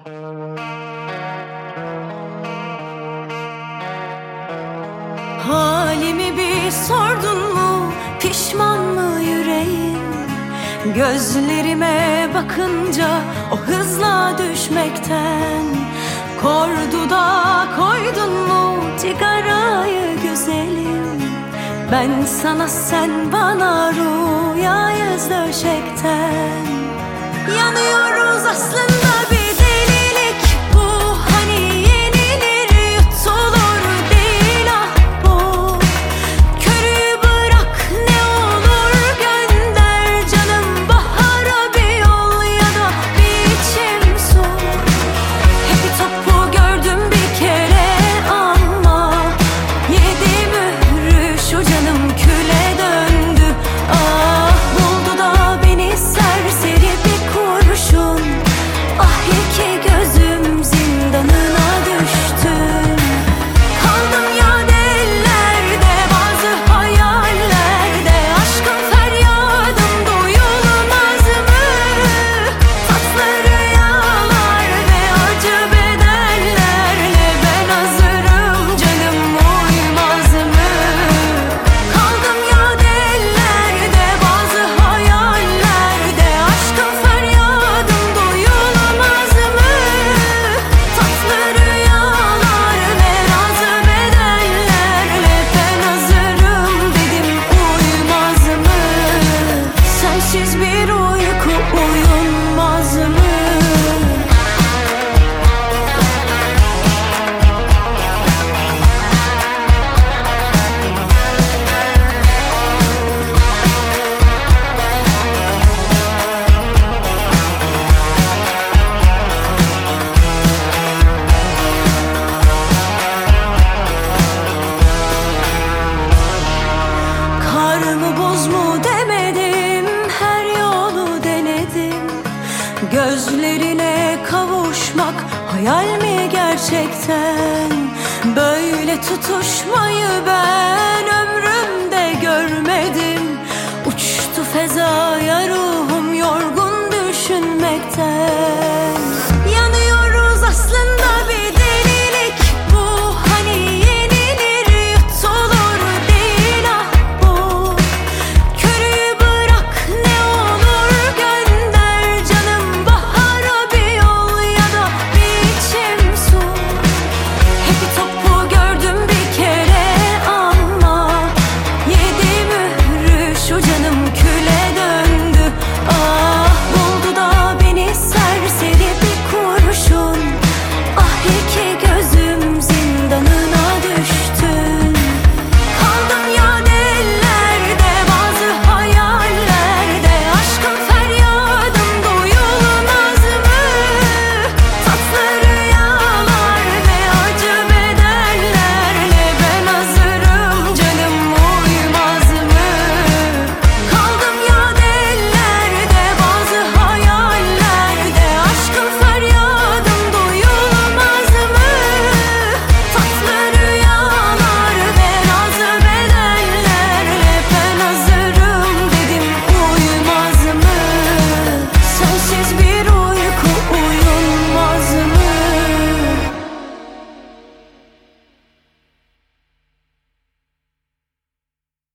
Halimi bir sordun mu, pişman mı yüreğim? Gözlerime bakınca o hızla düşmekten. Korduda koydun mu cigarayı güzelim? Ben sana, sen bana, rüyayız döşekten. Yanıyoruz aslında, bir delilik bu. Hani yenilir yutulur değil ah bu. Körü bırak ne olur gönder canım, bahara bir yol ya da bir içim su. Hep topu gördüm bir kere ama yedi mührü şu canım küle döndü. Ah buldu da beni serseri bir kurşun. Ah iki gözüm zindanına düştüm. Kaldım yad ellerde, bazı hayallerde. Aşkın feryadım duyulmaz mı? Tatlı rüyalar ve acı bedellerle ben hazırım canım, uymaz mı? Kaldım yad ellerde, bazı hayallerde. Aşkın feryadım duyulmaz mı? Tatlı rüyalar ve acı bedellerle ben hazırım dedim, uymaz mı? Sensiz bir uyku uyunmaz mı? Kar mı buz mu demedim, her yolu denedim. Gözlerine kavuşmak hayal mi gerçekten? Böyle tutuşmayı ben ömrümde görmedim. Uçtu fezaya ruh